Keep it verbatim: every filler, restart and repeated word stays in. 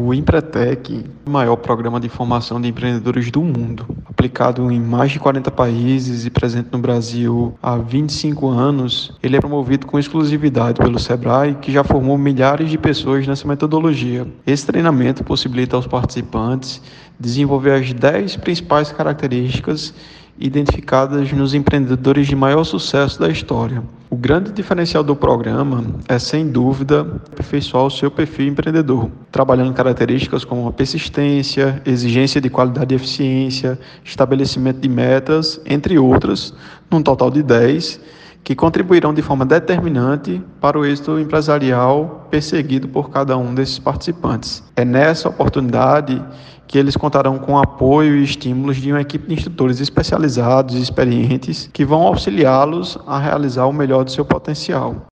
O Empretec, o maior programa de formação de empreendedores do mundo, aplicado em mais de quarenta países e presente no Brasil há vinte e cinco anos, ele é promovido com exclusividade pelo Sebrae, que já formou milhares de pessoas nessa metodologia. Esse treinamento possibilita aos participantes desenvolver as dez principais características identificadas nos empreendedores de maior sucesso da história. O grande diferencial do programa é, sem dúvida, aperfeiçoar o seu perfil empreendedor, trabalhando características como a persistência, exigência de qualidade e eficiência, estabelecimento de metas, entre outras, num total de dez, que contribuirão de forma determinante para o êxito empresarial perseguido por cada um desses participantes. É nessa oportunidade que eles contarão com o apoio e estímulos de uma equipe de instrutores especializados e experientes que vão auxiliá-los a realizar o melhor do seu potencial.